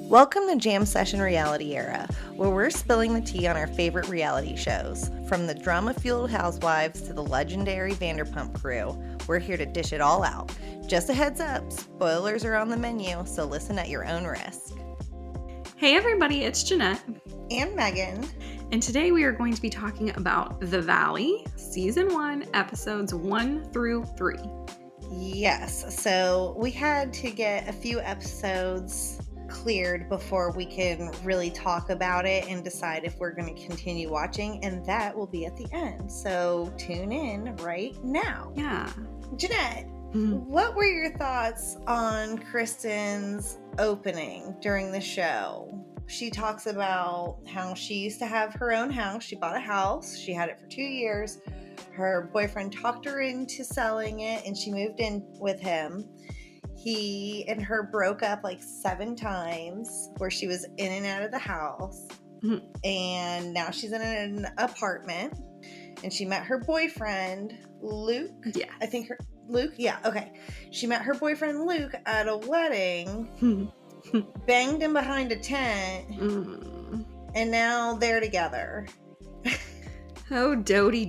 Welcome to Jam Session Reality Era, where we're spilling the tea on our favorite reality shows. From the drama-fueled Housewives to the legendary Vanderpump crew, we're here to dish it all out. Just a heads up, spoilers are on the menu, so listen at your own risk. Hey everybody, it's Jeanette. And Megan. And today we are going to be talking about The Valley, Season 1, Episodes 1 through 3. Yes, so we had to get a few episodes cleared before we can really talk about it and decide if we're going to continue watching, and that will be at the end. So tune in right now. Yeah. Jeanette, what were your thoughts on Kristen's opening during the show? She talks about how she used to have her own house. She bought a house. She had it for 2 years. Her boyfriend talked her into selling it, and she moved in with him. He and her broke up like 7 times, where she was in and out of the house. And now she's in an apartment. And she met her boyfriend, Luke. Yeah. I think Luke? Yeah, okay. She met her boyfriend, Luke, at a wedding. Banged him behind a tent, and now they're together. Oh, doty.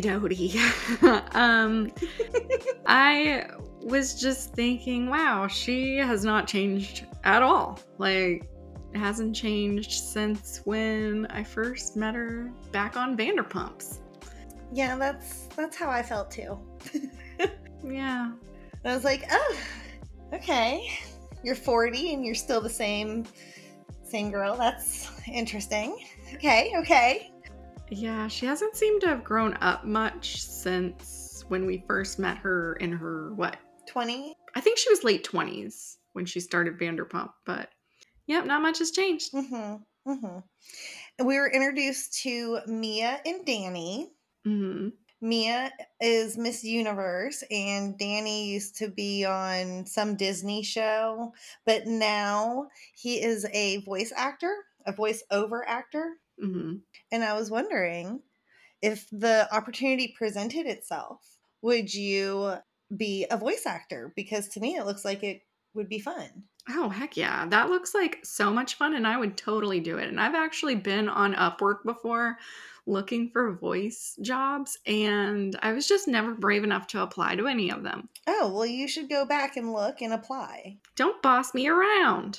I was just thinking, wow, she has not changed at all. Like, it hasn't changed since when I first met her back on Vanderpumps. Yeah, that's how I felt too. Yeah. I was like, oh, okay. You're 40 and you're still the same girl. That's interesting. Okay. Yeah, she hasn't seemed to have grown up much since when we first met her in her, 20? I think she was late 20s when she started Vanderpump, but yep, not much has changed. And we were introduced to Mia and Danny. Mia is Miss Universe, and Danny used to be on some Disney show, but now he is a voice-over actor. And I was wondering, if the opportunity presented itself, would you be a voice actor? Because to me, it looks like it would be fun. Oh, heck yeah. That looks like so much fun, and I would totally do it. And I've actually been on Upwork before looking for voice jobs, and I was just never brave enough to apply to any of them. Oh, well, you should go back and look and apply. Don't boss me around.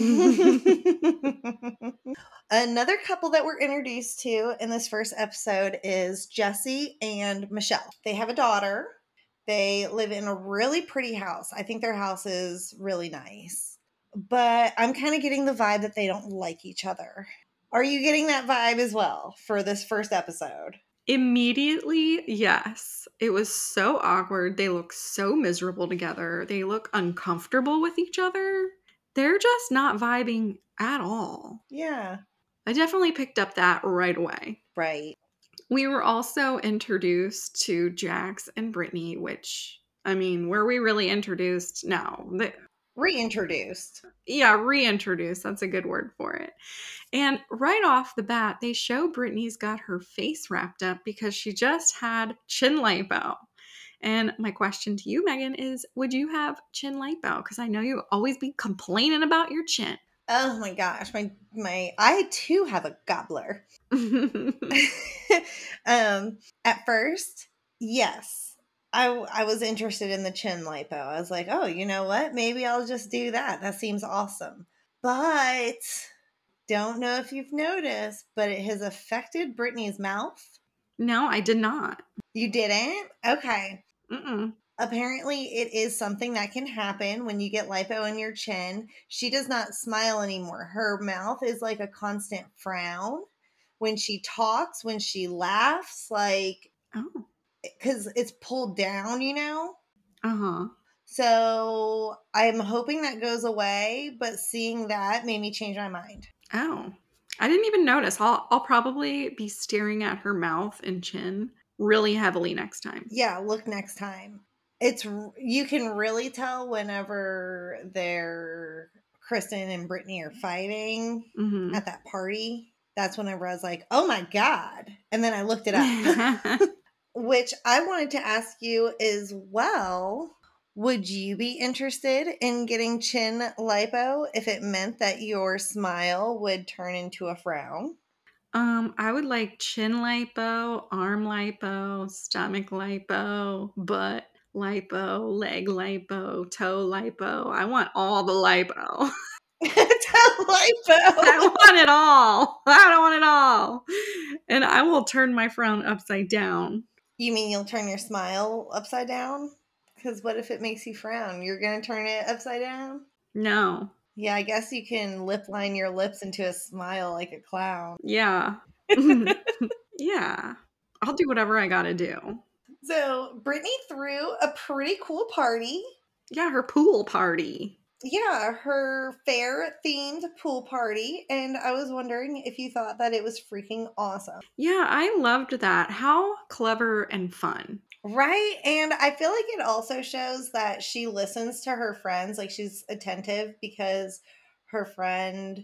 Another couple that we're introduced to in this first episode is Jesse and Michelle. They have a daughter. They live in a really pretty house. I think their house is really nice. But I'm kind of getting the vibe that they don't like each other. Are you getting that vibe as well for this first episode? Immediately, yes. It was so awkward. They look so miserable together. They look uncomfortable with each other. They're just not vibing at all. Yeah. I definitely picked up that right away. Right. We were also introduced to Jax and Brittany, which, I mean, were we really introduced? No. Reintroduced. Yeah, reintroduced. That's a good word for it. And right off the bat, they show Brittany's got her face wrapped up because she just had chin lipo. And my question to you, Megan, is would you have chin lipo? Because I know you always be complaining about your chin. Oh my gosh, I too have a gobbler. At first, yes, I was interested in the chin lipo. I was like, oh, you know what? Maybe I'll just do that. That seems awesome. But don't know if you've noticed, but it has affected Brittany's mouth. No, I did not. You didn't? Okay. Mm-mm. Apparently, it is something that can happen when you get lipo in your chin. She does not smile anymore. Her mouth is like a constant frown. When she talks, when she laughs, like, because it's pulled down, you know? Uh-huh. So I'm hoping that goes away, but seeing that made me change my mind. Oh, I didn't even notice. I'll probably be staring at her mouth and chin really heavily next time. Yeah, look next time. You can really tell whenever Kristen and Brittany are fighting at that party. That's whenever I was like, oh my God. And then I looked it up. Which I wanted to ask you as well, Would you be interested in getting chin lipo if it meant that your smile would turn into a frown? I would like chin lipo, arm lipo, stomach lipo, butt lipo, leg lipo, toe lipo. I want all the lipo. Toe I lipo. want it all. I don't want it all. And I will turn my frown upside down. You mean you'll turn your smile upside down? Because what if it makes you frown? You're going to turn it upside down? No. Yeah, I guess you can lip line your lips into a smile like a clown. Yeah. Yeah. I'll do whatever I gotta do. So, Brittany threw a pretty cool party. Yeah, her pool party. Yeah, her fair themed pool party. And I was wondering if you thought that it was freaking awesome. Yeah, I loved that. How clever and fun. Right? And I feel like it also shows that she listens to her friends. Like she's attentive because her friend,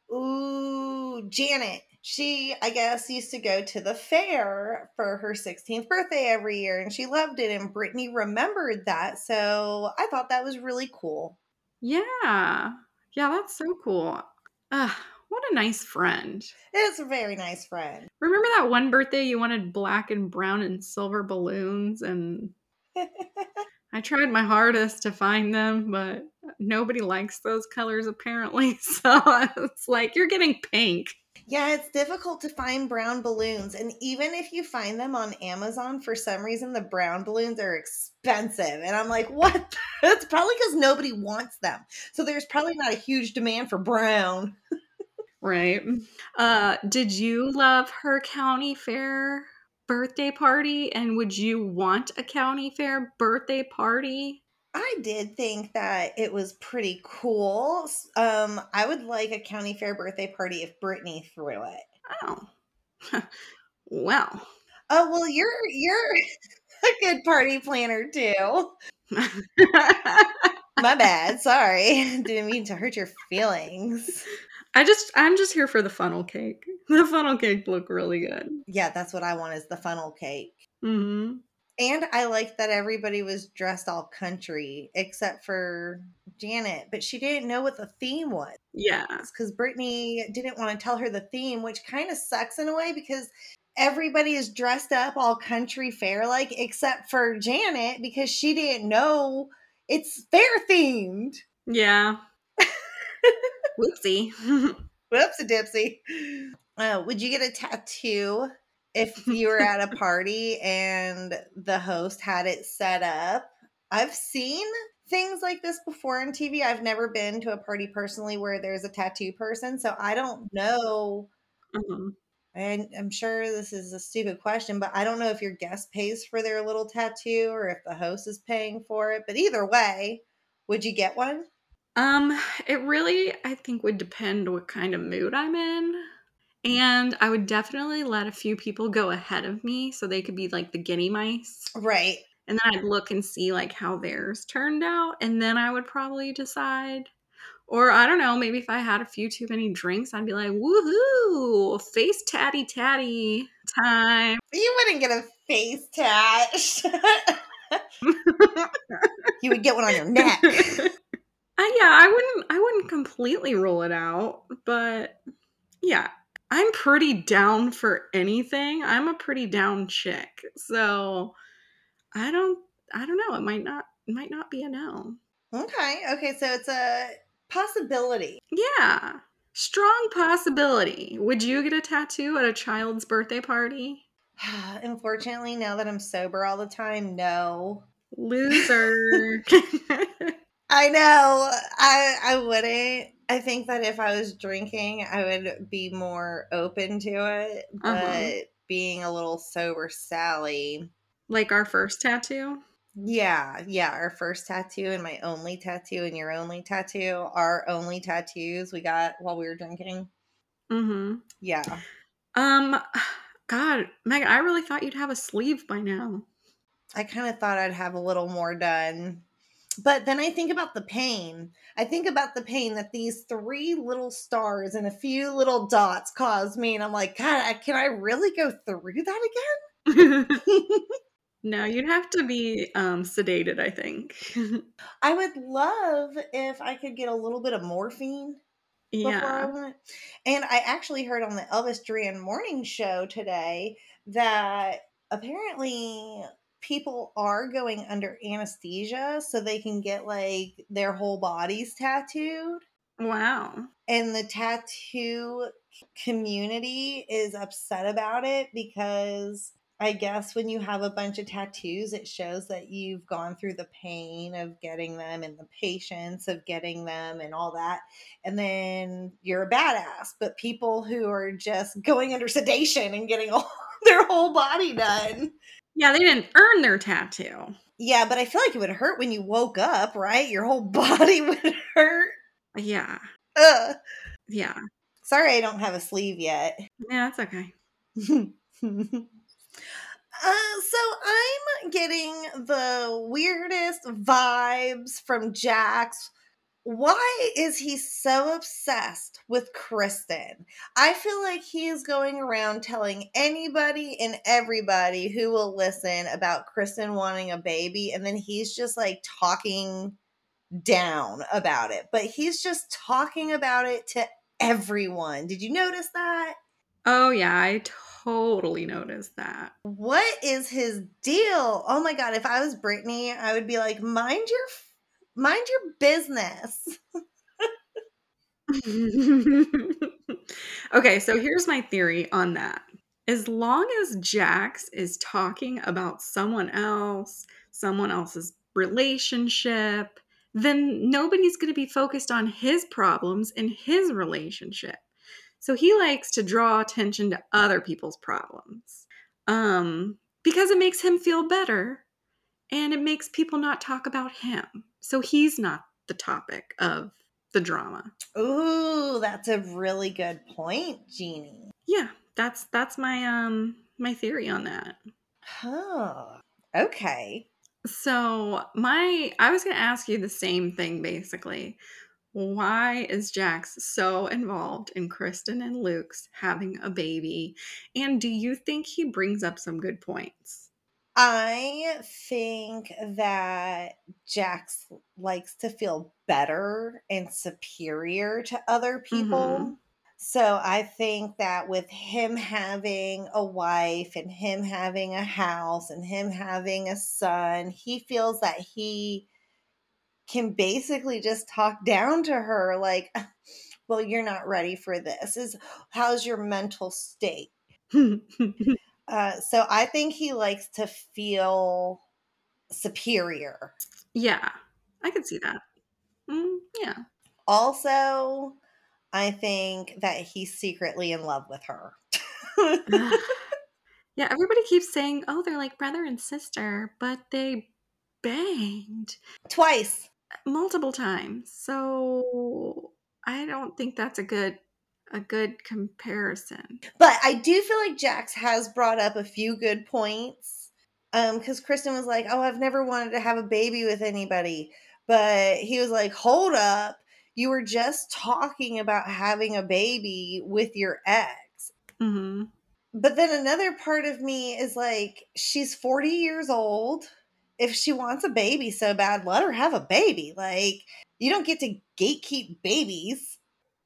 Janet, she, I guess, used to go to the fair for her 16th birthday every year and she loved it. And Brittany remembered that. So I thought that was really cool. Yeah. Yeah, that's so cool. What a nice friend. It's a very nice friend. Remember that one birthday you wanted black and brown and silver balloons? And I tried my hardest to find them, but nobody likes those colors apparently. So it's like, you're getting pink. Yeah, it's difficult to find brown balloons. And even if you find them on Amazon, for some reason, the brown balloons are expensive. And I'm like, what? It's probably because nobody wants them. So there's probably not a huge demand for brown. Right. Did you love her county fair birthday party? And would you want a county fair birthday party? I did think that it was pretty cool. I would like a county fair birthday party if Brittany threw it. Oh, well. Oh well, you're a good party planner too. My bad. Sorry. Didn't mean to hurt your feelings. I'm just here for the funnel cake. The funnel cake looked really good. Yeah, that's what I want is the funnel cake. Mm-hmm. And I like that everybody was dressed all country except for Janet, but she didn't know what the theme was Yeah. because Brittany didn't want to tell her the theme, which kind of sucks in a way because everybody is dressed up all country fair like except for Janet because she didn't know it's fair themed. Yeah. Whoopsie. Whoopsie dipsy. Would you get a tattoo if you were at a party and the host had it set up? I've seen things like this before on TV. I've never been to a party personally where there's a tattoo person, so I don't know. Mhm. And I'm sure this is a stupid question, but I don't know if your guest pays for their little tattoo or if the host is paying for it. But either way, would you get one? It really, I think, would depend what kind of mood I'm in. And I would definitely let a few people go ahead of me so they could be like the guinea mice. Right. And then I'd look and see like how theirs turned out. And then I would probably decide. Or I don't know, maybe if I had a few too many drinks, I'd be like, woohoo, face tatty tatty time. You wouldn't get a face tat. You would get one on your neck. Yeah, I wouldn't completely rule it out, but yeah, I'm pretty down for anything. I'm a pretty down chick. So, I don't know, it might not be a no. Okay, so it's a possibility. Yeah. Strong possibility. Would you get a tattoo at a child's birthday party? Unfortunately, now that I'm sober all the time, no. Loser. I know. I wouldn't. I think that if I was drinking, I would be more open to it. Uh-huh. But being a little sober Sally, Like our first tattoo? yeah, our first tattoo and my only tattoo and your only tattoo, our only tattoos we got while we were drinking. Mhm. Yeah. Um God, Meg, I really thought you'd have a sleeve by now. I kind of thought I'd have a little more done. But then I think about the pain. I think about the pain that these three little stars and a few little dots caused me. And I'm like, God, can I really go through that again? No, you'd have to be, sedated, I think. I would love if I could get a little bit of morphine before I Yeah. went. And I actually heard on the Elvis Duran morning show today that apparently people are going under anesthesia so they can get like their whole bodies tattooed. Wow. And the tattoo community is upset about it because I guess when you have a bunch of tattoos, it shows that you've gone through the pain of getting them and the patience of getting them and all that. And then you're a badass. But people who are just going under sedation and getting all their whole body done. Yeah, they didn't earn their tattoo. Yeah, but I feel like it would hurt when you woke up, right? Your whole body would hurt. Yeah. Ugh. Yeah. Sorry, I don't have a sleeve yet. Yeah, that's okay. So I'm getting the weirdest vibes from Jax. Why is he so obsessed with Kristen? I feel like he is going around telling anybody and everybody who will listen about Kristen wanting a baby, and then he's just like talking down about it. But he's just talking about it to everyone. Did you notice that? Oh, yeah, I totally noticed that. What is his deal? Oh my god, if I was Brittany, I would be like, mind your business. Okay, so here's my theory on that. As long as Jax is talking about someone else's relationship, then nobody's going to be focused on his problems in his relationship. So he likes to draw attention to other people's problems. Because it makes him feel better and it makes people not talk about him. So he's not the topic of the drama. Ooh, that's a really good point, Jeannie. Yeah, that's my theory on that. Huh. Okay. So, I was going to ask you the same thing basically. Why is Jax so involved in Kristen and Luke's having a baby? And do you think he brings up some good points? I think that Jax likes to feel better and superior to other Mhm. people. So I think that with him having a wife and him having a house and him having a son, he feels that he can basically just talk down to her like, well, you're not ready for this. Is how's your mental state? So I think he likes to feel superior. Yeah. I could see that. Yeah. Also, I think that he's secretly in love with her. Yeah, everybody keeps saying, "Oh, they're like brother and sister," but they banged Twice. multiple times. So, I don't think that's a good comparison. But I do feel like Jax has brought up a few good points. Because Kristen was like, "Oh, I've never wanted to have a baby with anybody," but he was like, "Hold up, you were just talking about having a baby with your ex." Mhm. But then another part of me is like, she's 40 years old. If she wants a baby so bad, let her have a baby. Like, you don't get to gatekeep babies.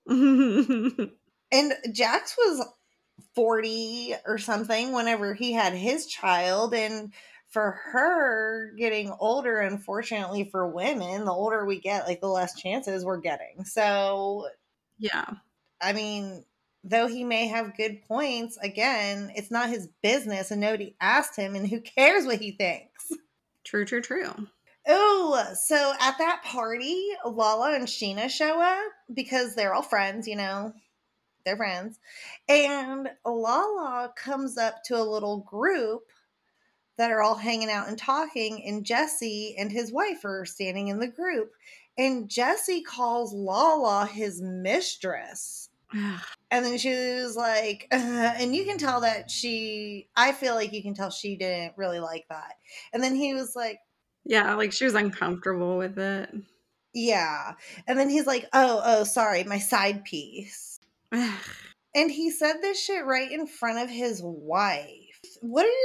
And Jax was 40 or something whenever he had his child. And for her getting older, unfortunately for women, the older we get, like the less chances we're getting. So, Yeah. I mean, though he may have good points, again, it's not his business and nobody asked him, and who cares what he thinks? True, true, true. Oh, so at that party, Lala and Sheena show up because they're all friends, they're friends. And Lala comes up to a little group that are all hanging out and talking, and Jesse and his wife are standing in the group. And Jesse calls Lala his mistress. And then she was like, and you can tell that I feel like you can tell she didn't really like that. And then he was like, Yeah, like she was uncomfortable with it. yeah. And then he's like, oh, sorry, my side piece. And he said this shit right in front of his wife. What are your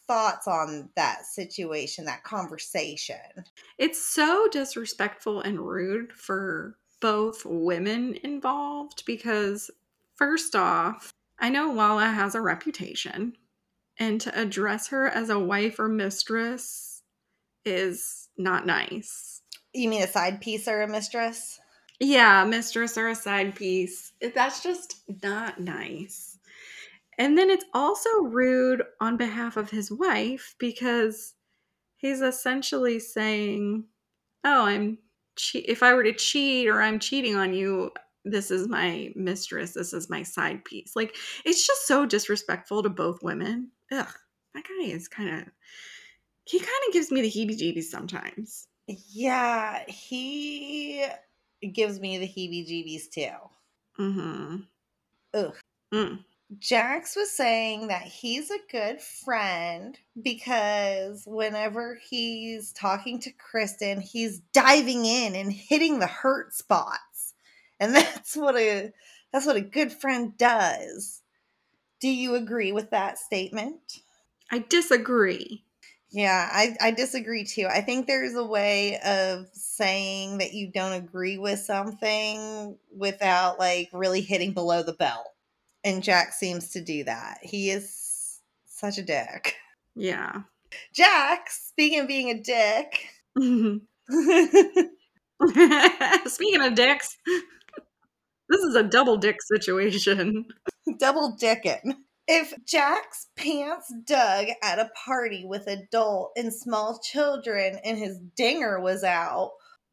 thoughts on that situation, that conversation? It's so disrespectful and rude for both women involved because, first off, I know Lala has a reputation, and to address her as a wife or mistress is not nice. You mean a side piece or a mistress? Yeah, mistress or a side piece. That's just not nice. And then it's also rude on behalf of his wife because he's essentially saying, "Oh, if I were to cheat or I'm cheating on you, this is my mistress, this is my side piece." Like, it's just so disrespectful to both women. Ugh, that guy is he kind of gives me the heebie-jeebies sometimes. Yeah, he gives me the heebie-jeebies too. Mm-hmm. Ugh. Mm. Jax was saying that he's a good friend because whenever he's talking to Kristen, he's diving in and hitting the hurt spots. And that's what a good friend does. Do you agree with that statement? I disagree. Yeah, I disagree too. I think there's a way of saying that you don't agree with something without like really hitting below the belt. And Jack seems to do that. He is such a dick. Yeah. Jack, speaking of being a dick, Speaking of dicks, this is a double dick situation. double dicking. If Jack's pants dug at a party with adult and small children and his dinger was out,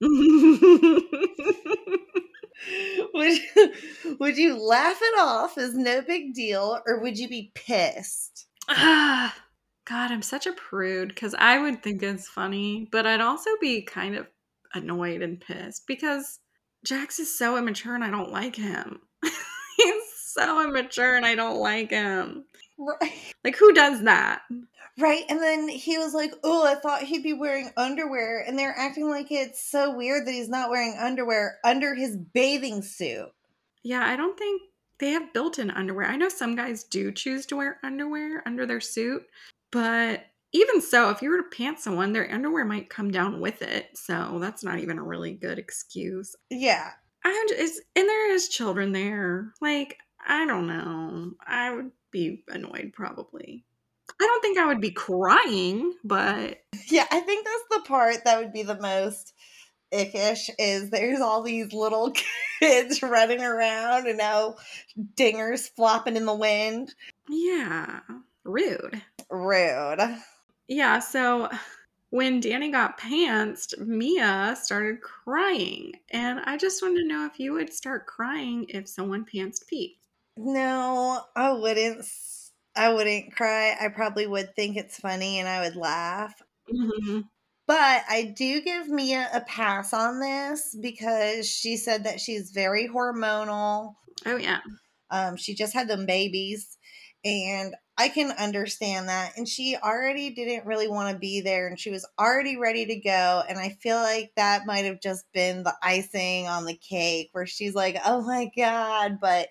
would would you laugh it off as no big deal or would you be pissed? Ah, God, I'm such a prude because I would think it's funny, but I'd also be kind of annoyed and pissed because Jax is so immature and I don't like him. He's so immature and I don't like him. Right. Like, who does that? Right. And then he was like, "Oh, I thought he'd be wearing underwear." And they're acting like it's so weird that he's not wearing underwear under his bathing suit. Yeah, I don't think they have built in underwear. I know some guys do choose to wear underwear under their suit, but even so, if you were to pants someone, their underwear might come down with it. So that's not even a really good excuse. Yeah. And there is children there. Like, I don't know. I would be annoyed probably. I don't think I would be crying, but Yeah. I think that's the part that would be the most ickish is there's all these little kids running around and now dingers flopping in the wind. yeah, rude. Rude. Yeah, so when Danny got pantsed, Mia started crying. And I just wanted to know if you would start crying if someone pantsed Pete. No, I wouldn't. I wouldn't cry. I probably would think it's funny and I would laugh. Mhm. But I do give Mia a pass on this because she said that she's very hormonal. Oh, yeah. She just had them babies, and I can understand that. And she already didn't really want to be there, and she was already ready to go. And I feel like that might have just been the icing on the cake where she's like, "Oh my God." But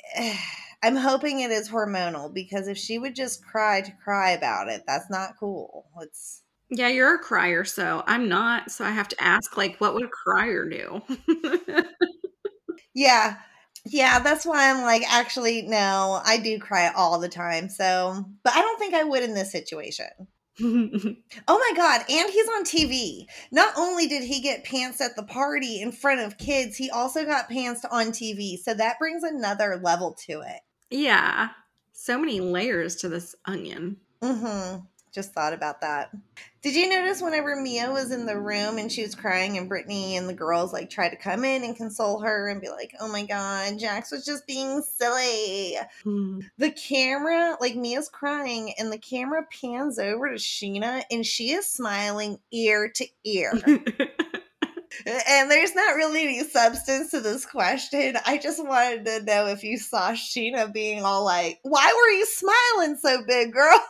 I'm hoping it is hormonal because if she would just cry to cry about it, that's not cool. It's Yeah, you're a crier, so I'm not. So I have to ask, like, what would a crier do? yeah. Yeah, that's why I'm like, actually, no, I do cry all the time. So, but I don't think I would in this situation. Oh my God. And he's on TV. Not only did he get pantsed at the party in front of kids, he also got pantsed on TV. So that brings another level to it. Yeah. So many layers to this onion. Mm-hmm. Just thought about that. Did you notice whenever Mia was in the room and she was crying and Brittany and the girls like tried to come in and console her and be like, "Oh my God, Jax was just being silly." The camera, like Mia's crying and the camera pans over to Sheena and she is smiling ear to ear. And there's not really any substance to this question. I just wanted to know if you saw Sheena being all like, "Why were you smiling so big, girl?"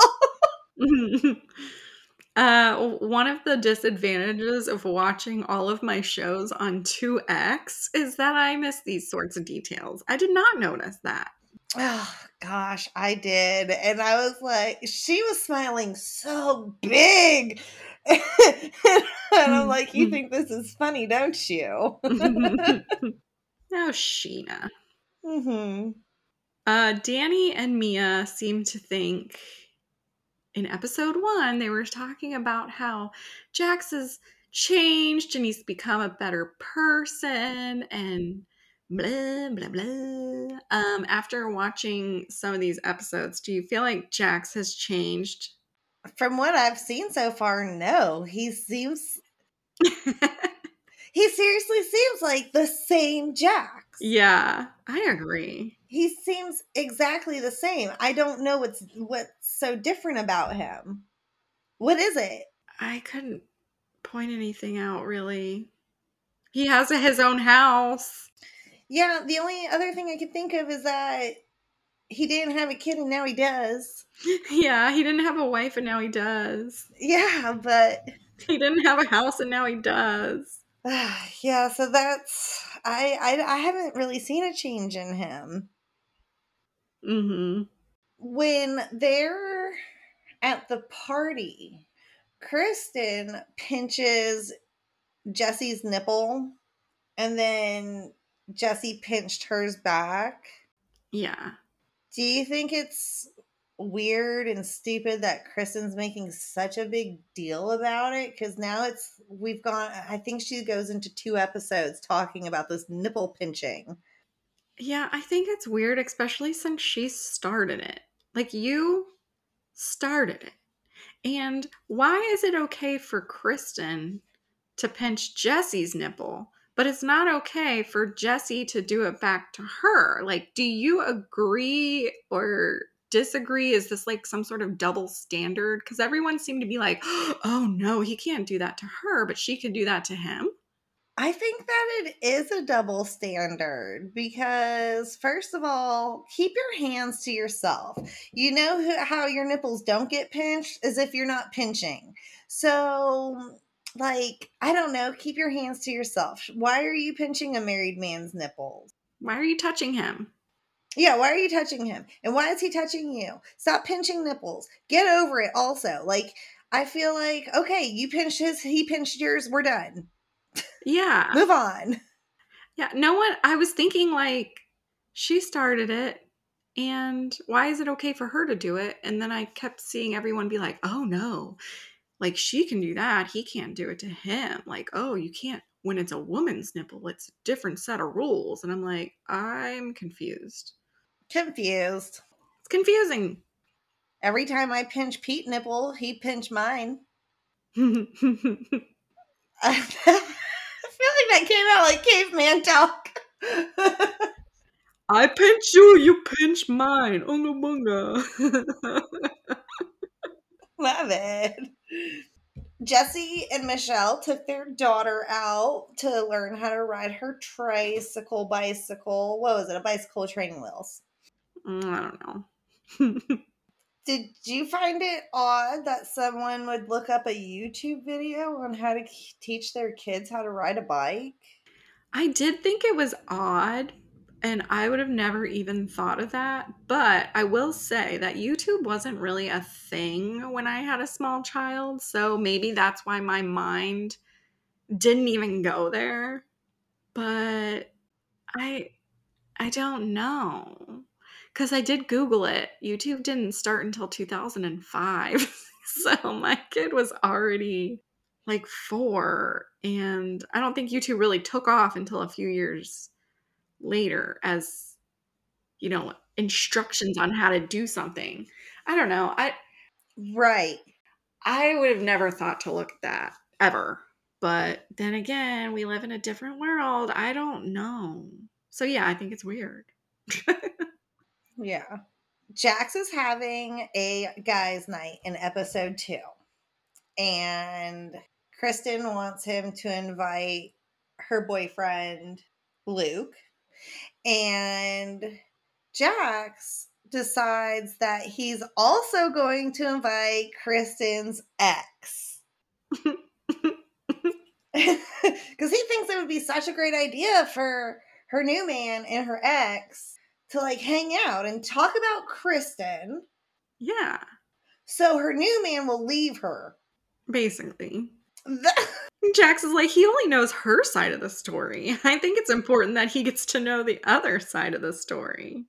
One of the disadvantages of watching all of my shows on 2X is that I miss these sorts of details. I did not notice that. Oh gosh, I did. And I was like, she was smiling so big. And I'm like, you think this is funny, don't you? Oh, Sheena. Mm-hmm. Danny and Mia seem to think in episode 1, they were talking about how Jax has changed and he's become a better person and blah, blah, blah. After watching some of these episodes, do you feel like Jax has changed? From what I've seen so far, no. He seriously seems like the same Jax. Yeah, I agree. He seems exactly the same. I don't know what's so different about him. What is it? I couldn't point anything out really. He has his own house. Yeah, the only other thing I could think of is that he didn't have a kid and now he does. Yeah, he didn't have a wife and now he does. Yeah, but He didn't have a house and now he does. yeah, so that's I haven't really seen a change in him. Mm-hmm. When they're at the party, Kristen pinches Jesse's nipple and then Jesse pinched hers back. Yeah. Do you think it's weird and stupid that Kristen's making such a big deal about it? Because now we've gone, I think she goes into 2 episodes talking about this nipple pinching. Yeah, I think it's weird, especially since she started it. Like, you started it. And why is it okay for Kristen to pinch Jesse's nipple, but it's not okay for Jesse to do it back to her? Like, do you agree or disagree? Is this like some sort of double standard? Because everyone seemed to be like, oh no, he can't do that to her, but she can do that to him. I think that it is a double standard because, first of all, keep your hands to yourself. You know how your nipples don't get pinched? As if you're not pinching. So, like, I don't know, keep your hands to yourself. Why are you pinching a married man's nipples? Why are you touching him? Yeah, why are you touching him? And why is he touching you? Stop pinching nipples. Get over it also. Like, I feel like, okay, you pinched his, he pinched yours, we're done. Yeah. Move on. Yeah. No one, I was thinking like, she started it. And why is it okay for her to do it? And then I kept seeing everyone be like, oh no, like she can do that. He can't do it to him. Like, oh, you can't, when it's a woman's nipple, it's a different set of rules. And I'm like, I'm confused. Confused. It's confusing. Every time I pinch Pete nipple, he pinch mine. I feel like that came out like caveman talk. I pinch you, you pinch mine. Unga bunga. My bad. Jesse and Michelle took their daughter out to learn how to ride her bicycle. What was it? A bicycle with training wheels. I don't know. Did you find it odd that someone would look up a YouTube video on how to teach their kids how to ride a bike? I did think it was odd, and I would have never even thought of that. But I will say that YouTube wasn't really a thing when I had a small child. So maybe that's why my mind didn't even go there. But I I don't know. Because I did Google it. YouTube didn't start until 2005. So my kid was already like 4. And I don't think YouTube really took off until a few years later as, instructions on how to do something. I don't know. Right. I would have never thought to look at that ever. But then again, we live in a different world. I don't know. So yeah, I think it's weird. Yeah. Jax is having a guys' night in episode 2. And Kristen wants him to invite her boyfriend, Luke. And Jax decides that he's also going to invite Kristen's ex. Because he thinks it would be such a great idea for her new man and her ex to like hang out and talk about Kristen Yeah, so her new man will leave her. basically. Jax is like, he only knows her side of the story. I think it's important that he gets to know the other side of the story.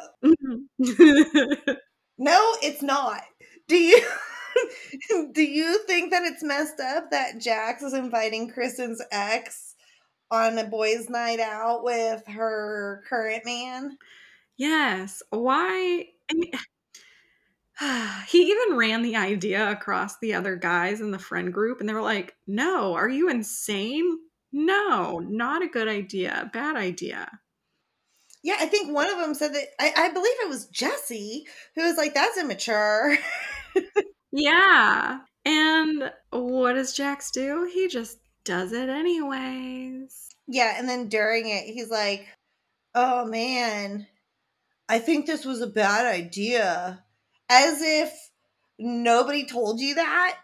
No, it's not. Do you do you think that it's messed up that Jax is inviting Kristen's ex on a boys' night out with her current man? Yes. Why? I mean, he even ran the idea across the other guys in the friend group, and they were like, no, are you insane? No, not a good idea. Bad idea. Yeah, I think one of them said that I believe it was Jesse who was like, "That's immature." Yeah. And what does Jax do? He just does it anyways. Yeah, and then during it, he's like, "Oh man, I think this was a bad idea," as if nobody told you that.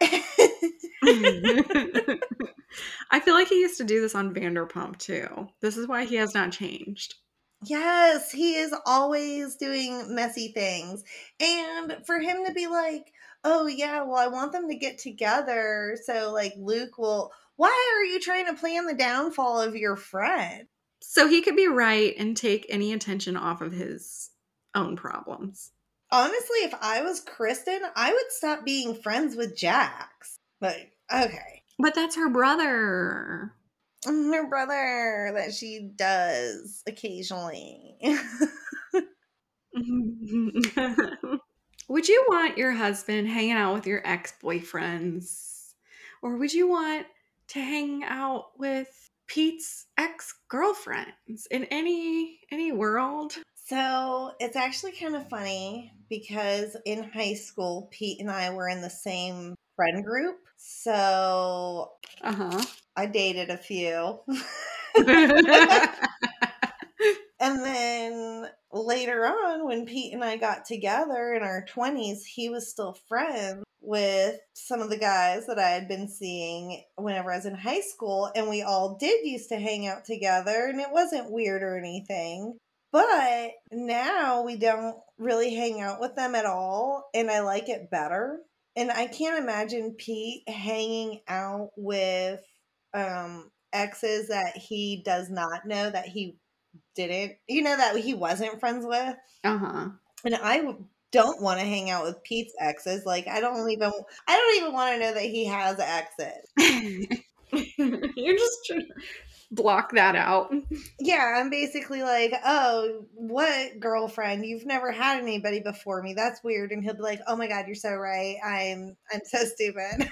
I feel like he used to do this on Vanderpump too. This is why he has not changed. Yes, he is always doing messy things. And for him to be like, "Oh yeah, well I want them to get together so like Luke will why are you trying to plan the downfall of your friend?" So he could be right and take any attention off of his own problems. Honestly, if I was Kristen, I would stop being friends with Jax. Like, okay. But that's her brother. Her brother that she does occasionally. Would you want your husband hanging out with your ex-boyfriends? Or would you want to hang out with Pete's ex-girlfriends in any world? So it's actually kind of funny because in high school, Pete and I were in the same friend group. So Uh-huh. I dated a few. And then later on, when Pete and I got together in our 20s, he was still friends with some of the guys that I had been seeing whenever I was in high school. And we all did used to hang out together, and it wasn't weird or anything. But now we don't really hang out with them at all, and I like it better. And I can't imagine Pete hanging out with exes that he does not know that he didn't, that he wasn't friends with. Uh-huh. And don't want to hang out with Pete's exes. Like I don't even want to know that he has exes. You're just trying to block that out. Yeah, I'm basically like, oh, what girlfriend? You've never had anybody before me. That's weird. And he'll be like, oh my god, you're so right. I'm so stupid.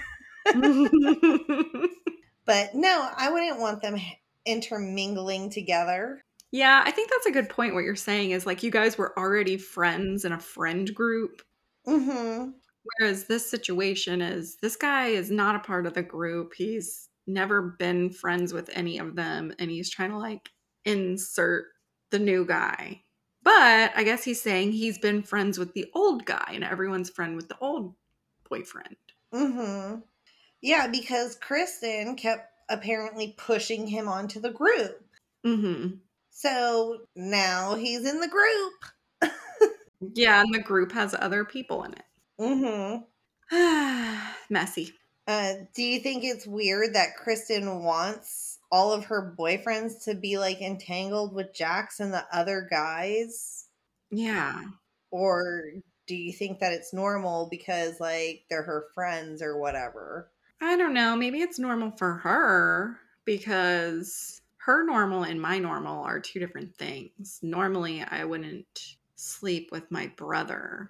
But no, I wouldn't want them intermingling together. Yeah, I think that's a good point. What you're saying is like you guys were already friends in a friend group. Mm-hmm. Whereas this situation is this guy is not a part of the group. He's never been friends with any of them, and he's trying to like insert the new guy. But I guess he's saying he's been friends with the old guy, and everyone's friend with the old boyfriend. Mm-hmm. Yeah, because Kristen kept apparently pushing him onto the group. Mm-hmm. So now he's in the group. Yeah, and the group has other people in Mm-hmm. it. Messy. Do you think it's weird that Kristen wants all of her boyfriends to be like entangled with Jax and the other guys? Yeah. Or do you think that it's normal because like they're her friends or whatever? I don't know. Maybe it's normal for her because her normal and my normal are two different things. Normally, I wouldn't sleep with my brother,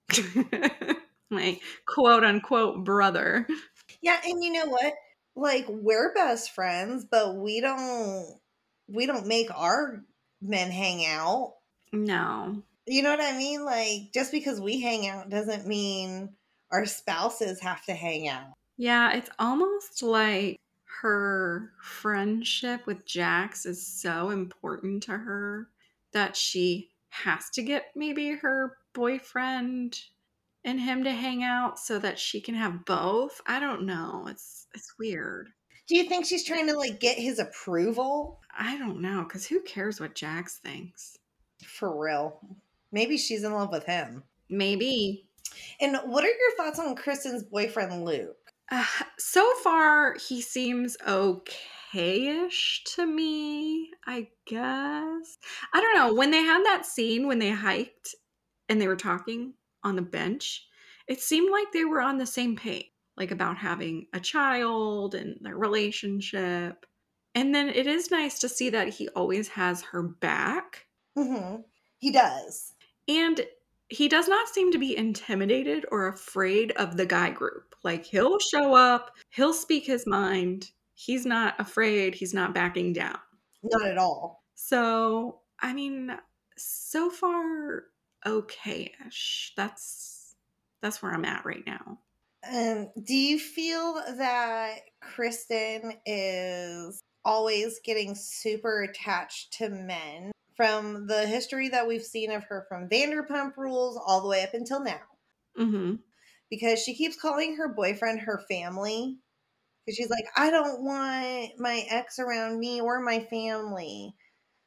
my quote unquote brother. Yeah, and you know what? Like we're best friends, but we don't make our men hang out. No. You know what I mean? Like just because we hang out doesn't mean our spouses have to hang out. Yeah, it's almost like her friendship with Jax is so important to her that she has to get maybe her boyfriend and him to hang out so that she can have both. I don't know. It's weird. Do you think she's trying to like get his approval? I don't know cuz who cares what Jax thinks? For real. Maybe she's in love with him. Maybe. And what are your thoughts on Kristen's boyfriend, Luke? So far, he seems okay-ish to me, I guess. I don't know. When they had that scene when they hiked and they were talking on the bench, it seemed like they were on the same page, like about having a child and their relationship. And then it is nice to see that he always has her back. Mm-hmm. He does. And he does not seem to be intimidated or afraid of the guy group. Like, he'll show up, he'll speak his mind. He's not afraid, he's not backing down. Not at all. So, I mean, so far okay-ish. That's where I'm at right now. Do you feel that Kristen is always getting super attached to men from the history that we've seen of her from Vanderpump Rules all the way up until now? Mm-hmm. Because she keeps calling her boyfriend her family. Because she's like, I don't want my ex around me or my family.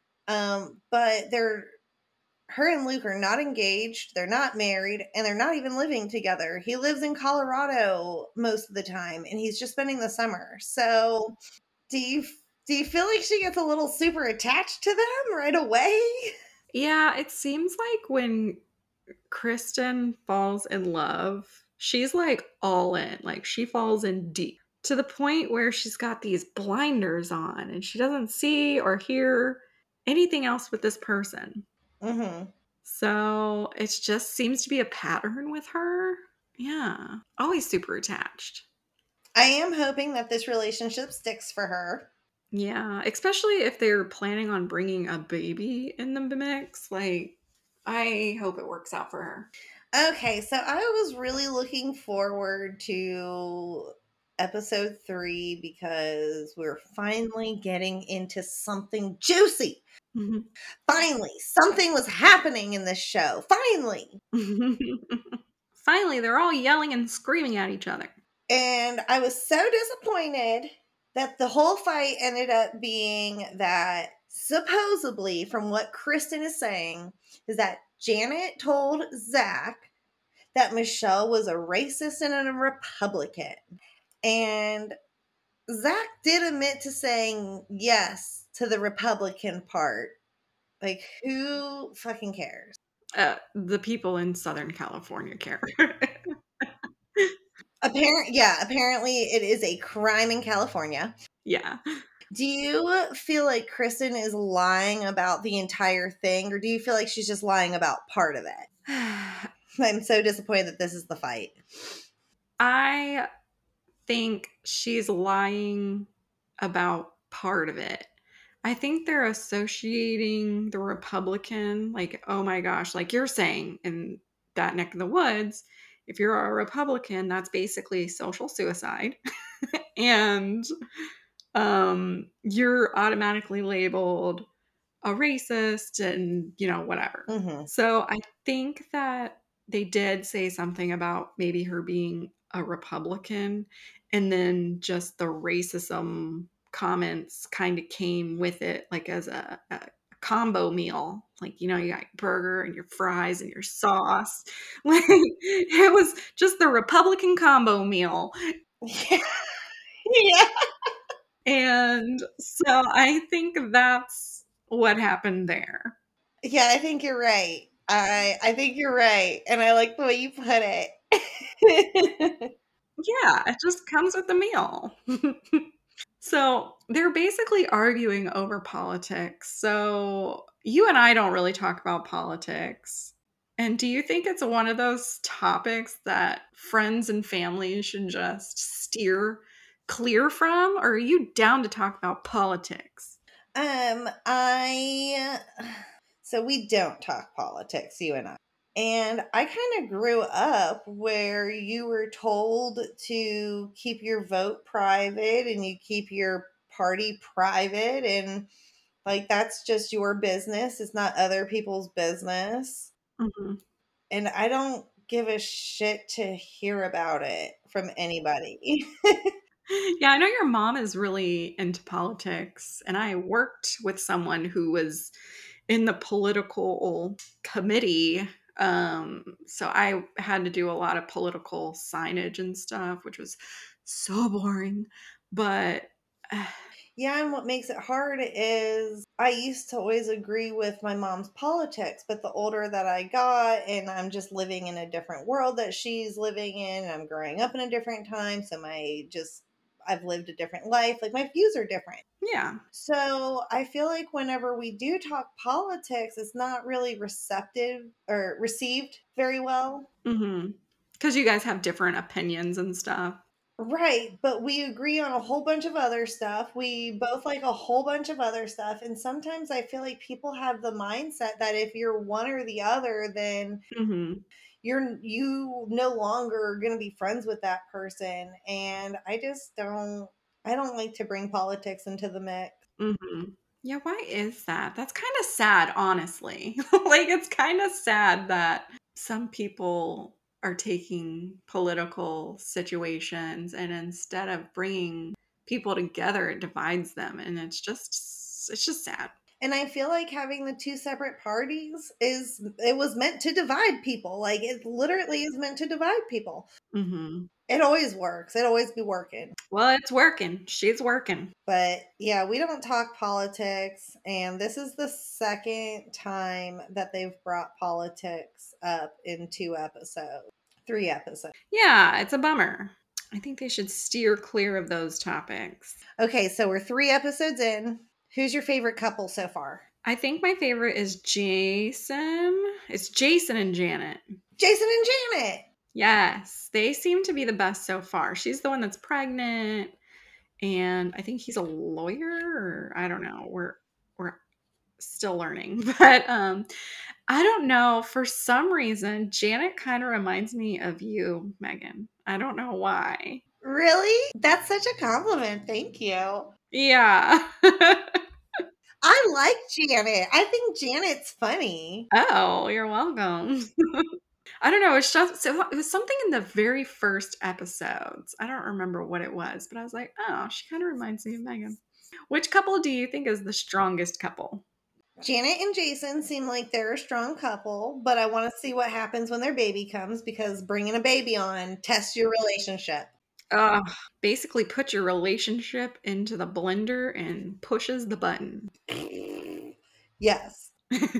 But her and Luke are not engaged, they're not married, and they're not even living together. He lives in Colorado most of the time, and he's just spending the summer. So, do you do you feel like she gets a little super attached to them right away? Yeah, it seems like when Kristen falls in love, she's like all in. Like, she falls in deep to the point where she's got these blinders on and she doesn't see or hear anything else with this person. Mm-hmm. So it just seems to be a pattern with her. Yeah, always super attached. I am hoping that this relationship sticks for her. Yeah, especially if they're planning on bringing a baby in the mix. Like, I hope it works out for her. Okay, so I was really looking forward to episode 3 because we're finally getting into something juicy. Mhm. Finally, something was happening in this show. Finally. Finally, they're all yelling and screaming at each other. And I was so disappointed that the whole fight ended up being that supposedly, from what Kristen is saying, is that Janet told Zach that Michelle was a racist and a Republican. And Zach did admit to saying yes to the Republican part. Like, who fucking cares? The people in Southern California care. Apparently it is a crime in California. Yeah. Do you feel like Kristen is lying about the entire thing, or do you feel like she's just lying about part of it? I'm so disappointed that this is the fight. I think she's lying about part of it. I think they're associating the Republican, like, oh my gosh, like you're saying in that neck of the woods, if you're a Republican, that's basically social suicide. And you're automatically labeled a racist and, whatever. Mm-hmm. So I think that they did say something about maybe her being a Republican, and then just the racism comments kind of came with it, like as a combo meal. Like, you got your burger and your fries and your sauce. Like, it was just the Republican combo meal. Yeah. Yeah. And so I think that's what happened there. Yeah, I think you're right. I think you're right, and I like the way you put it. Yeah, it just comes with the meal. So they're basically arguing over politics. So you and I don't really talk about politics. And do you think it's one of those topics that friends and family should just steer clear from? Or are you down to talk about politics? I so we don't talk politics, you and I. And I kind of grew up where you were told to keep your vote private and you keep your party private, and like that's just your business. It's not other people's business. Mhm. And I don't give a shit to hear about it from anybody. Yeah, I know your mom is really into politics, and I worked with someone who was in the political committee. So I had to do a lot of political signage and stuff, which was so boring. But Yeah, and what makes it hard is I used to always agree with my mom's politics, but the older that I got, and I'm just living in a different world that she's living in, and I'm growing up in a different time, so I've lived a different life. Like my views are different. yeah. So I feel like whenever we do talk politics, it's not really receptive or received very well. Because you guys have different opinions and stuff. Right, but we agree on a whole bunch of other stuff. We both like a whole bunch of other stuff. And sometimes I feel like people have the mindset that if you're one or the other, then Mm-hmm. you no longer going to be friends with that person. And I don't like to bring politics into the mix. Mm-hmm. Yeah, why is that? That's kind of sad, honestly. Like, it's kind of sad that some people are taking political situations and instead of bringing people together, it divides them. And it's just sad. And I feel like having the two separate parties it was meant to divide people. Like it literally is meant to divide people. Mm-hmm. It always works. It always be working. Well, it's working. She's working. But yeah, we don't talk politics. And this is the second time that they've brought politics up in 2 episodes, 3 episodes. Yeah, it's a bummer. I think they should steer clear of those topics. Okay, so we're 3 episodes in. Who's your favorite couple so far? I think my favorite is Jason. It's Jason and Janet. Jason and Janet. Yes, they seem to be the best so far. She's the one that's pregnant, and I think he's a lawyer, or I don't know. We're still learning, but I don't know. For some reason, Janet kind of reminds me of you, Megan. I don't know why. Really? That's such a compliment. Thank you. Yeah. I like Janet. I think Janet's funny. Oh, you're welcome. I don't know. It's just so it was something in the very first episodes. I don't remember what it was, but I was like, oh, she kind of reminds me of Megan. Which couple do you think is the strongest couple? Janet and Jason seem like they're a strong couple, but I want to see what happens when their baby comes because bringing a baby on tests your relationship. Uh, Basically put your relationship into the blender and pushes the button. Yes.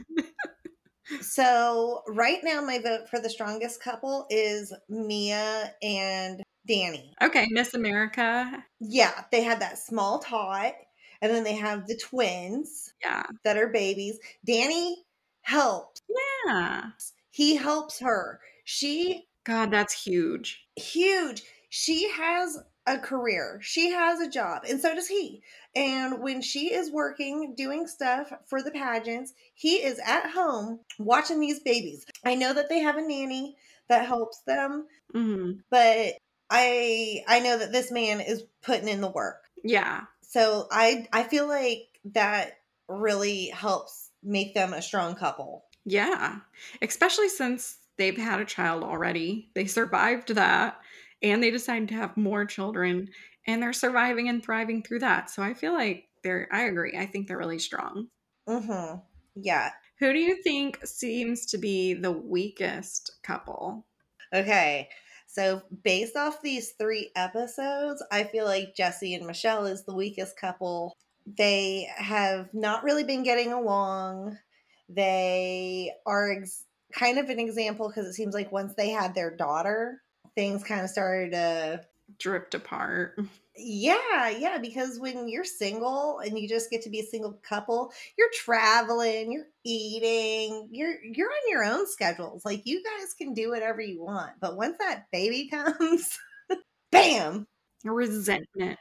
So, right now, my vote for the strongest couple is Mia and Danny. Okay, Miss America. Yeah, they had that small tot, and then they have the twins Yeah. that are babies. Danny helps. Yeah. He helps her. She God, that's huge. huge. She has a career. She has a job, and so does he. And when she is working, doing stuff for the pageants, he is at home watching these babies. I know that they have a nanny that helps them, Hmm. but I know that this man is putting in the work. Yeah. So I feel like that really helps make them a strong couple. Yeah. Especially since they've had a child already. They survived that and they decided to have more children and they're surviving and thriving through that. So I feel like I agree. I think they're really strong. Mhm. Yeah. Who do you think seems to be the weakest couple? Okay. So based off these 3 episodes, I feel like Jesse and Michelle is the weakest couple. They have not really been getting along. They are kind of an example because it seems like once they had their daughter, things kind of started to Drift apart. yeah, because when you're single and you just get to be a single couple, you're traveling, you're eating, you're on your own schedules. Like you guys can do whatever you want. But once that baby comes, bam, Resentment.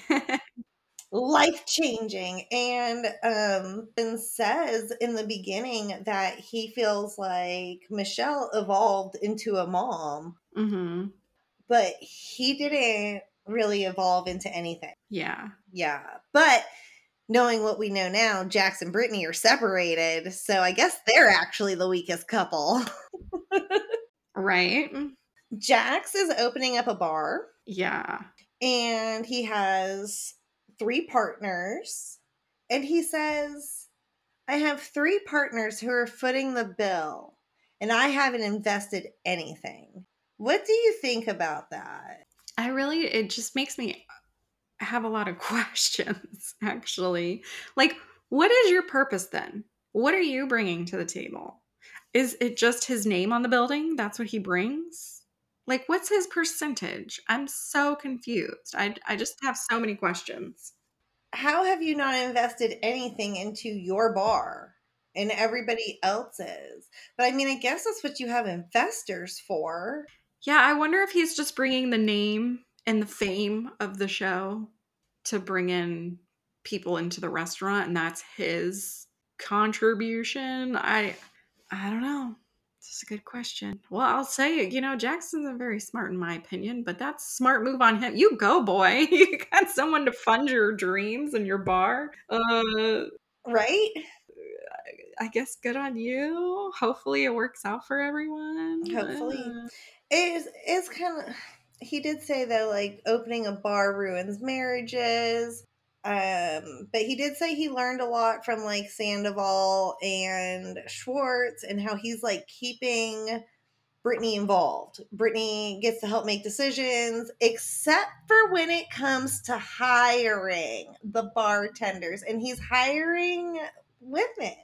life changing. And says in the beginning that he feels like Michelle evolved into a mom, Hmm. but he didn't really evolve into anything. Yeah. Yeah. But knowing what we know now, Jax and Brittany are separated. So I guess they're actually the weakest couple. Right? Jax is opening up a bar Yeah. and he has 3 partners. And he says, I have 3 partners who are footing the bill, and I haven't invested anything. What do you think about that? It just makes me have a lot of questions, actually. Like, what is your purpose then? What are you bringing to the table? Is it just his name on the building? That's what he brings? Like, what's his percentage? I'm so confused. I just have so many questions. How have you not invested anything into your bar and everybody else's? But I mean, I guess that's what you have investors for. Yeah, I wonder if he's just bringing the name and the fame of the show to bring in people into the restaurant, and that's his contribution. I don't know. It's a good question. Well, I'll say, Jackson's a very smart in my opinion, but that's a smart move on him. You go, boy. You got someone to fund your dreams and your bar. Right? I guess good on you. Hopefully it works out for everyone. Hopefully. It's kind of, he did say though, like opening a bar ruins marriages. But he did say he learned a lot from like Sandoval and Schwartz and how he's like keeping Brittany involved. Brittany gets to help make decisions, except for when it comes to hiring the bartenders, and he's hiring women.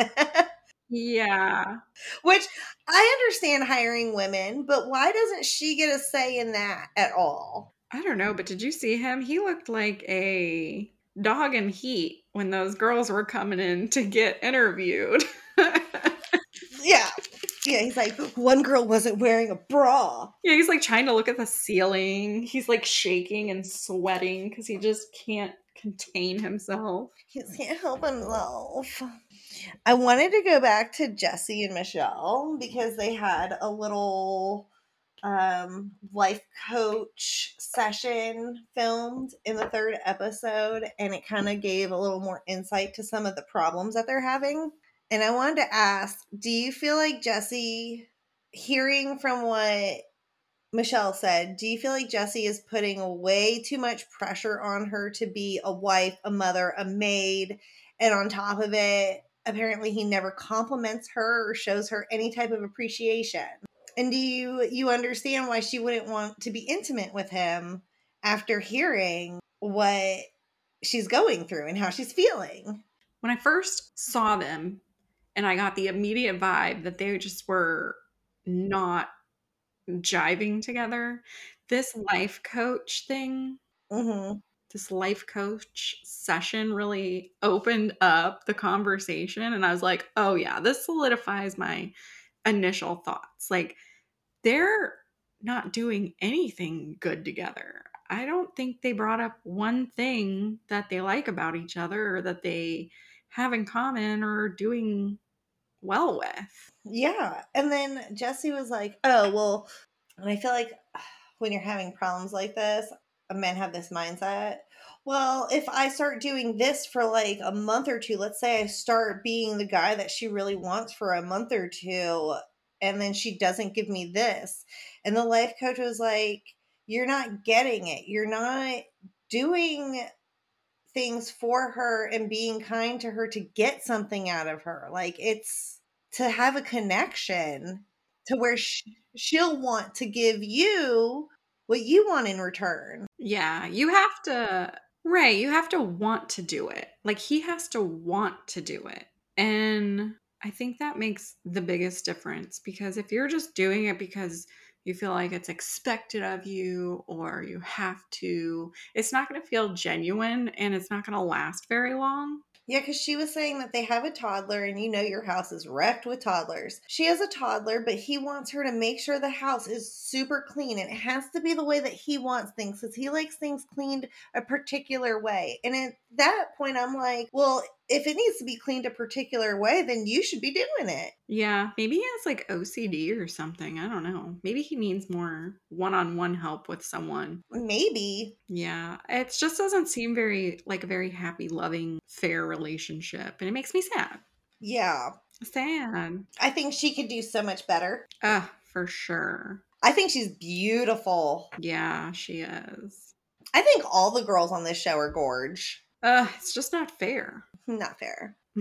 Yeah. Which I understand hiring women, but why doesn't she get a say in that at all? I don't know, but did you see him? He looked like a dog in heat when those girls were coming in to get interviewed. Yeah. Yeah, he's like, one girl wasn't wearing a bra. Yeah, he's like trying to look at the ceiling. He's like shaking and sweating because he just can't contain himself. He can't help himself. I wanted to go back to Jesse and Michelle because they had a little life coach session filmed in the 3rd episode, and it kind of gave a little more insight to some of the problems that they're having. And I wanted to ask, do you feel like Jesse, hearing from what Michelle said, do you feel like Jesse is putting way too much pressure on her to be a wife, a mother, a maid, and on top of it, apparently he never compliments her or shows her any type of appreciation? And do you understand why she wouldn't want to be intimate with him after hearing what she's going through and how she's feeling? When I first saw them, and I got the immediate vibe that they just were not jiving together, this life coach thing, Mm-hmm. this life coach session really opened up the conversation. And I was like, oh, yeah, this solidifies my initial thoughts. Like, they're not doing anything good together. I don't think they brought up one thing that they like about each other or that they have in common or doing well with. Yeah. And then Jesse was like, oh, well, and I feel like when you're having problems like this, men have this mindset. Well, if I start doing this for like a month or two, let's say I start being the guy that she really wants for a month or two, and then she doesn't give me this. And the life coach was like, you're not getting it. You're not doing things for her and being kind to her to get something out of her. Like, it's to have a connection to where she'll want to give you what you want in return. Yeah, you have to, right, you have to want to do it. Like, he has to want to do it. And I think that makes the biggest difference because if you're just doing it because you feel like it's expected of you or you have to, it's not going to feel genuine and it's not going to last very long. Yeah, because she was saying that they have a toddler, and you know your house is wrecked with toddlers. She has a toddler, but he wants her to make sure the house is super clean, and it has to be the way that he wants things because he likes things cleaned a particular way. And at that point, I'm like, well, if it needs to be cleaned a particular way, then you should be doing it. Yeah, maybe he has like OCD or something. I don't know. Maybe he needs more one on one help with someone. Maybe. Yeah, it just doesn't seem very like a very happy, loving, fair relationship. And it makes me sad. Yeah. Sad. I think she could do so much better. For sure. I think she's beautiful. Yeah, she is. I think all the girls on this show are gorge. It's just not fair. Not fair.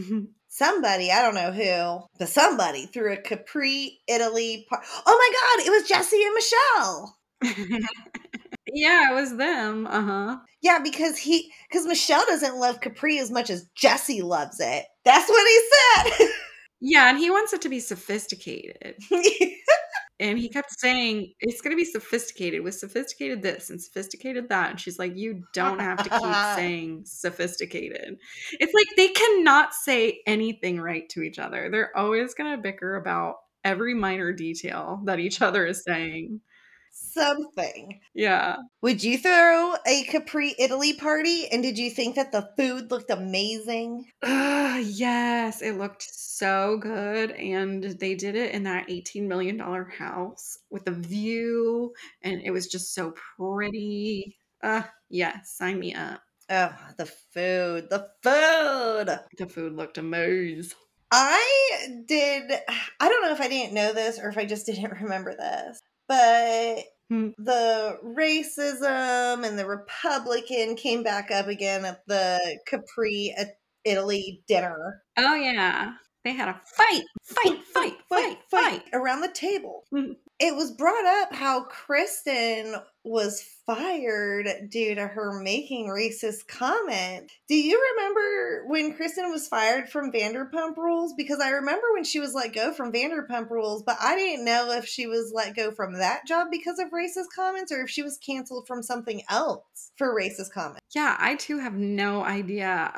somebody, I don't know who, but somebody threw a Capri Italy oh my god, it was Jesse and Michelle. Yeah, it was them. Uh-huh. Yeah, because Michelle doesn't love Capri as much as Jesse loves it. That's what he Yeah, and he wants it to be sophisticated. said. And he kept saying, it's going to be sophisticated with sophisticated this and sophisticated that. And she's like, you don't have to keep saying sophisticated. It's like they cannot say anything right to each other. They're always going to bicker about every minor detail that each other is saying. Something. Yeah. Would you throw a Capri Italy party? And did you think that the food looked amazing? Yes, it looked so good. And they did it in that $18 million house with the view. And it was just so pretty. Yes, sign me up. Oh, the food. The food. The food looked amazing. I don't know if I didn't know this or if I just didn't remember this, but the racism and the Republican came back up again at the Capri Italy dinner. Oh, yeah. They had a fight around the table. Mhm. It was brought up how Kristen was fired due to her making racist comments. Do you remember when Kristen was fired from Vanderpump Rules? Because I remember when she was let go from Vanderpump Rules, but I didn't know if she was let go from that job because of racist comments or if she was canceled from something else for racist comments. Yeah, I too have no idea.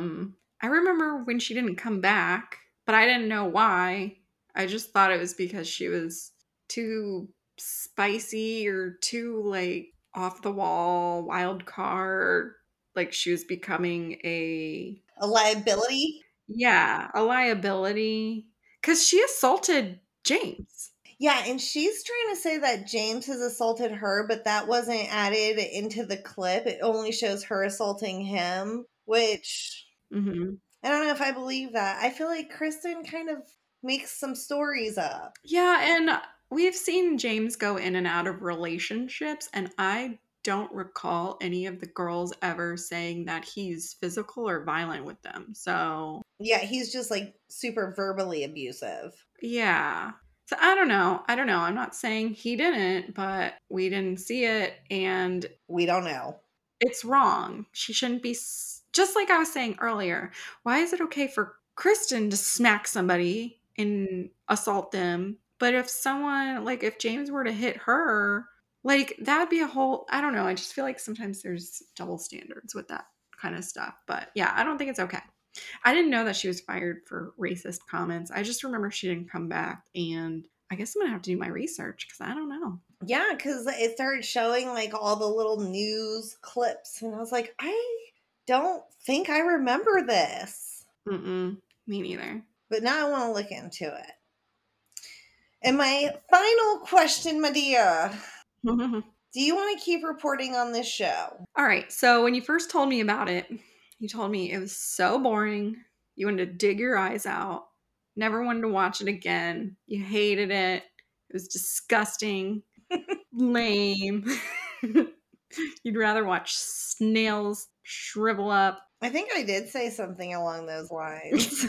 I remember when she didn't come back, but I didn't know why. I just thought it was because she was too spicy or too like off the wall, wild card, like she was becoming A liability? a liability cuz she assaulted James. Yeah, and she's trying to say that James has assaulted her, but that wasn't added into the clip. It only shows her assaulting him, which Mhm. I don't know if I believe that. I feel like Kristen kind of makes some stories up. Yeah, and we've seen James go in and out of relationships, and I don't recall any of the girls ever saying that he's physical or violent with them. So, Yeah, he's just like super verbally abusive. yeah. So I don't know. I don't know. I'm not saying he didn't, but we didn't see it, and We don't know. it's wrong. She shouldn't be, just like I was saying earlier. Why is it okay for Kristen to smack somebody and assault them? But if someone, like if James were to hit her, like that would be a whole, I don't know. I just feel like sometimes there's double standards with that kind of stuff. But yeah, I don't think it's okay. I didn't know that she was fired for racist comments. I just remember she didn't come back. And I guess I'm going to have to do my research because I don't know. Yeah, because it started showing like all the little news clips, and I was like, I don't think I remember this. Me neither. But now I want to look into it. And my final question, my dear, do you want to keep reporting on this show? All right. So when you first told me about it, you told me it was so boring. You wanted to dig your eyes out. Never wanted to watch it again. You hated it. It was disgusting, lame. You'd rather watch snails shrivel up. I think I did say something along those lines.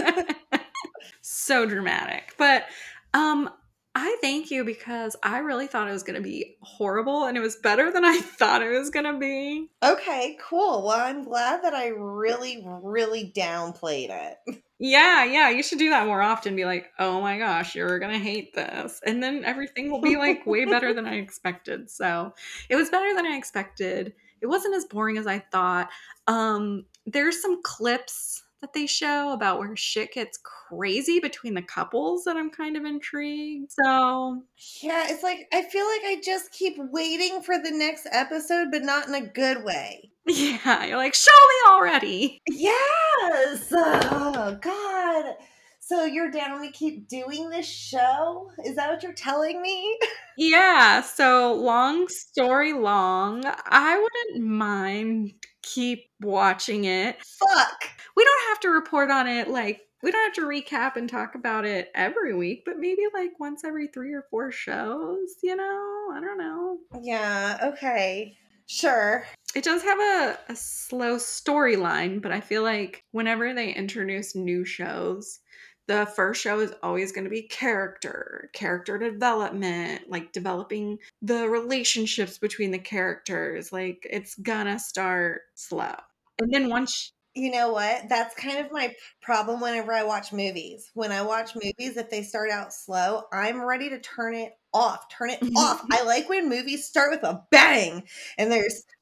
So dramatic. But I thank you because I really thought it was going to be horrible and it was better than I thought it was going to be. Okay, cool. Well, I'm glad that I really, really downplayed it. Yeah, you should do that more often. Be like, oh my gosh, you're gonna hate this. And then everything will be like way better than I expected. So it was better than I expected. It wasn't as boring as I thought. There's some clips that they show about where shit gets crazy between the couples that I'm kind of intrigued. So Yeah, it's like I feel like I just keep waiting for the next episode, but not in a good way. yeah, you're like, show me already. Yes! Oh, God. So you're down to keep doing this show? Is that what you're telling me? Yeah, so long story long, I wouldn't mind keep watching it. Fuck. We don't have to report on it like we don't have to recap and talk about it every week, but maybe like once every 3 or 4 shows, you know? I don't know. Yeah, okay. Sure. It does have a slow storyline, but I feel like whenever they introduce new shows, the first show is always going to be character development, like developing the relationships between the characters. Like it's gonna start slow. And then once You know what? That's kind of my problem whenever I watch movies. When I watch movies, if they start out slow, I'm ready to turn it off. Turn it off. I like when movies start with a bang and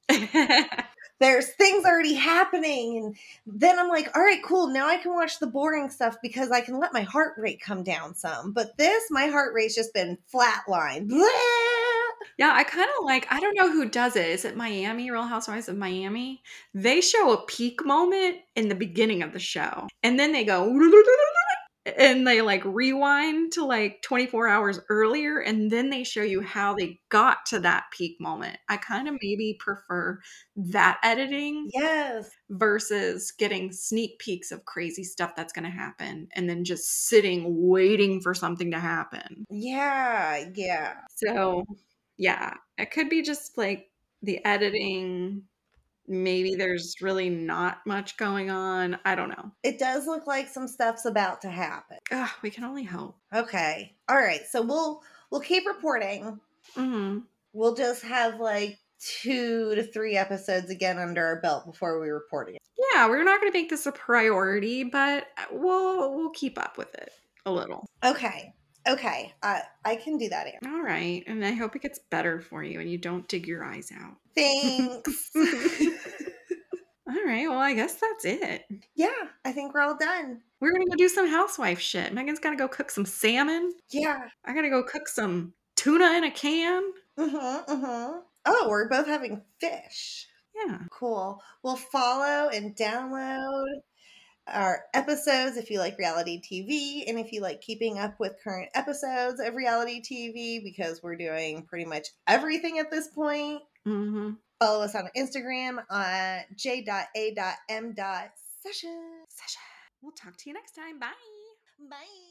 there's things already happening, and then I'm like, all right, cool, now I can watch the boring stuff because I can let my heart rate come down some. But this, my heart rate's just been flatlined. Yeah, I kind of like, I don't know who does it. Is it Miami, Real Housewives of Miami? They show a peak moment in the beginning of the show. And then they go and they like rewind to like 24 hours earlier. And then they show you how they got to that peak moment. I kind of maybe prefer that editing Yes. versus getting sneak peeks of crazy stuff that's going to happen and then just sitting waiting for something to happen. Yeah. Yeah. So, yeah, it could be just like the editing. Maybe there's really not much going on. I don't know. It does look like some stuff's about to happen. Ugh, we can only hope. Okay. All right. So we'll keep reporting. Mhm. We'll just have like 2 to 3 episodes again under our belt before we report again. Yeah, we're not going to make this a priority, but we'll keep up with it a little. Okay. Okay. I can do that, Anne. All right, and I hope it gets better for you and you don't dig your eyes out. Thanks. All right, well, I guess that's it. Yeah, I think we're all done. We're gonna go do some housewife shit. Megan's gotta go cook some salmon. Yeah. I gotta go cook some tuna in a can. Oh, we're both having fish. Yeah. Cool. We'll follow and download our episodes if you like reality TV and if you like keeping up with current episodes of reality TV, because we're doing pretty much everything at this point. Mm-hmm. Follow us on Instagram on j.a.m.session. We'll talk to you next time. Bye. Bye.